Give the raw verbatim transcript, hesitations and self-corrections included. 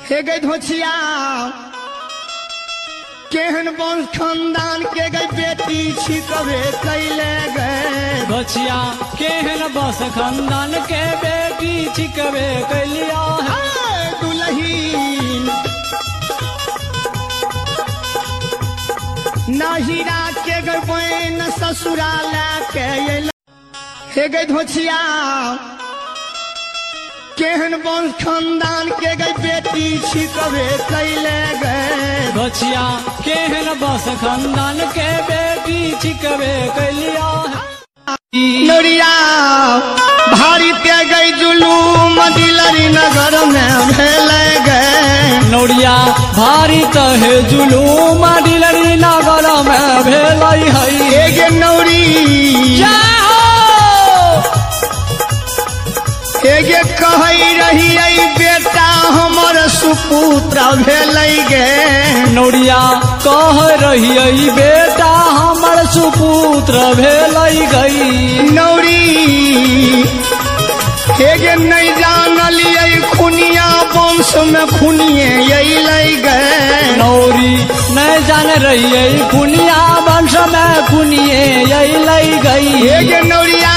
हे गई धोछिया केहन वंश खानदान के गई बेटी छिकवे कैले गए धोछिया केहन वंश खानदान के बेटी छिकवे कैलिया है दुल्हीन ना हीरा के गई बहन ससुराल के हे गई धोछिया केहन वंश खानदान के गई बेटी छिकवे कैले गए धोछिया केहन वंश खानदान के बेटी छिकवे कैलिया नौरिया भारी पे गई जुलूम दिलरी नगर में भेले गए नौरिया भारी तहे जुलूम दिलरी नगर में भेलै है एगे नौरी एगे कही रही आई बेटा हमर सुपुत्र भेलै गे नौरिया कह रही आई बेटा हमर सुपुत्र भेलै गई नौरी हेगे नहीं जानलिए खुनिया वंश में खुनिए अलै गए नौरी नहीं जान रही है खुनिया वंश में खुनिए अलै गई हेगे नौरिया